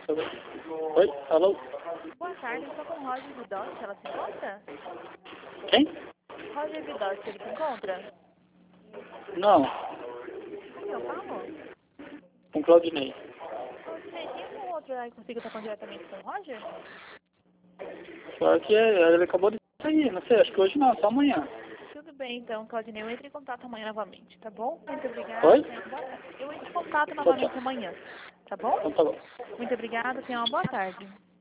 Oi, alô? Boa tarde, estou com o Roger Vidossi, ela se encontra? Quem? Roger Vidossi, ele se encontra? Não, Com quem eu falo? com Claudinei. Claudinei, tem algum outro aí que consiga estar falando diretamente com o Roger? Só que ele acabou de sair, não sei, acho que hoje não, só amanhã. Tudo bem, então, Claudinei, eu entro em contato amanhã novamente, tá bom? Muito obrigada, Oi? tenha uma boa tarde. Eu entro em contato Tchau, tchau. novamente amanhã, tá bom? Então tá bom. Muito obrigada, tenha uma boa tarde.